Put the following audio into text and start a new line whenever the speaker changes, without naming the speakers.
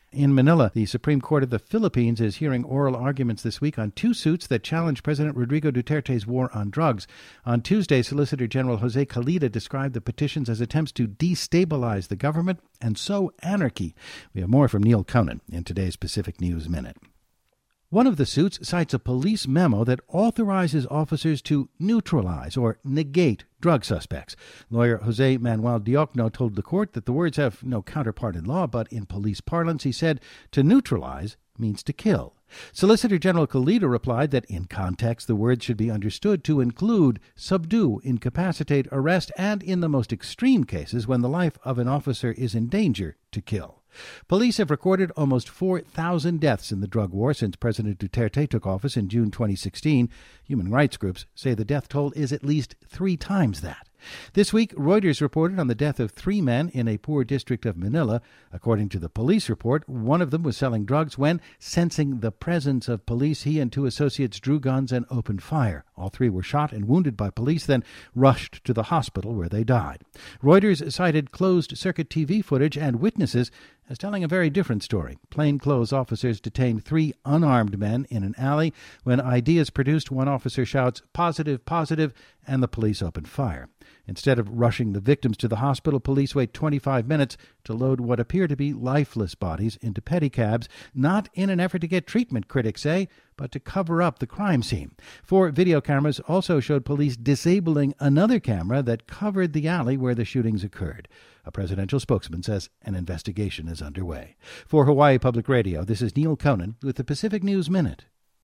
In Manila, the Supreme Court of the Philippines is hearing oral arguments this week on two suits that challenge President Rodrigo Duterte's war on drugs. On Tuesday, Solicitor General Jose Calida described the petitions as attempts to destabilize the government and sow anarchy. We have more from Neil Conan in today's Pacific News Minute. One of the suits cites a police memo that authorizes officers to neutralize or negate drug suspects. Lawyer Jose Manuel Diokno told the court that the words have no counterpart in law, but in police parlance, he said, to neutralize means to kill. Solicitor General Calida replied that in context the words should be understood to include subdue, incapacitate, arrest, and in the most extreme cases when the life of an officer is in danger, to kill. Police have recorded almost 4,000 deaths in the drug war since President Duterte took office in June 2016. Human rights groups say the death toll is at least 3 times that. This week, Reuters reported on the death of 3 men in a poor district of Manila. According to the police report, one of them was selling drugs when, sensing the presence of police, he and 2 associates drew guns and opened fire. All 3 were shot and wounded by police, then rushed to the hospital where they died. Reuters cited closed-circuit TV footage and witnesses as telling a very different story. Plainclothes officers detained 3 unarmed men in an alley. When ID is produced, one officer shouts, "Positive, positive," and the police open fire. Instead of rushing the victims to the hospital, police wait 25 minutes to load what appear to be lifeless bodies into pedicabs, not in an effort to get treatment, critics say, but to cover up the crime scene. 4 video cameras also showed police disabling another camera that covered the alley where the shootings occurred. A presidential spokesman says an investigation is underway. For Hawaii Public Radio, this is Neil Conan with the Pacific News Minute.